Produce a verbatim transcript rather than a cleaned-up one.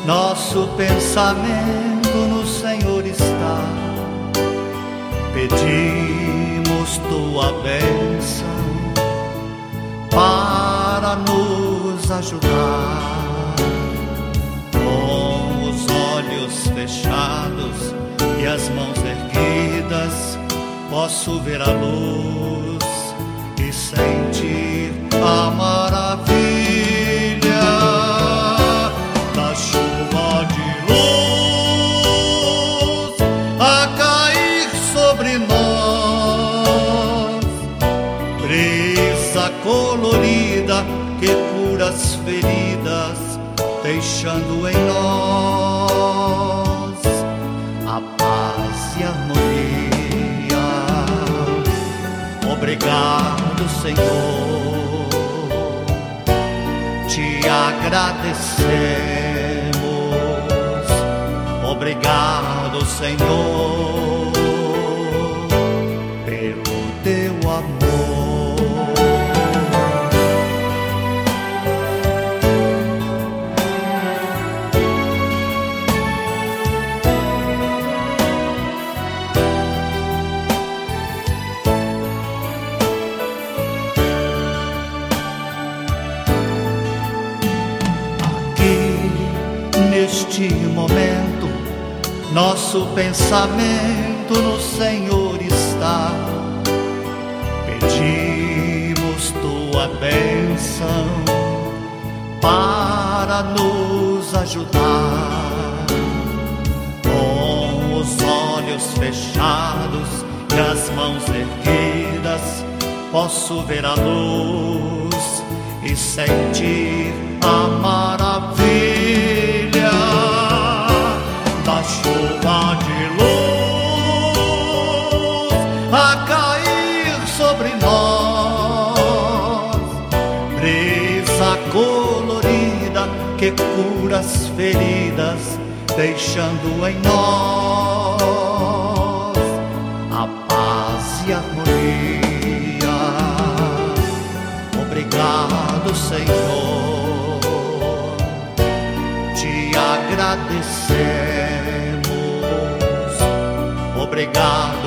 Nosso pensamento no Senhor está. Pedimos tua bênção para nos ajudar. Com os olhos fechados e as mãos erguidas, posso ver a luz e sentir a maravilha da chuva de luz a cair sobre nós. Brisa colorida que cura as feridas, deixando em nós a paz e a harmonia. Obrigado, Senhor, te agradecemos. Obrigado, Senhor, pelo teu amor. Neste momento, nosso pensamento no Senhor está. Pedimos tua bênção para nos ajudar. Com os olhos fechados e as mãos erguidas, posso ver a luz e sentir a maravilha da chuva de luz a cair sobre nós. Brisa colorida que cura as feridas, deixando em nós a paz e a harmonia. Obrigado, Senhor, te agradecemos. Obrigado,